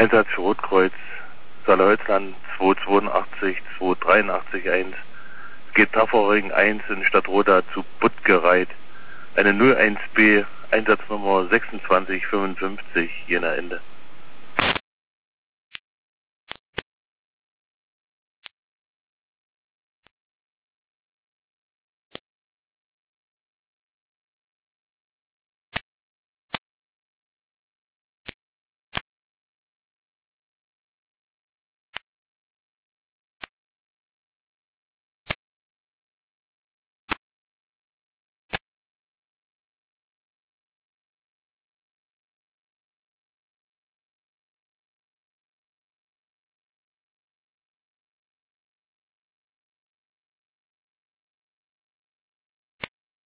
Einsatz für Rotkreuz, Saale-Holzland 282, 283 1. Es geht Tafering 1 in Stadtroda zu Buttgereit. Eine 01B, Einsatznummer 2655, Jena Ende.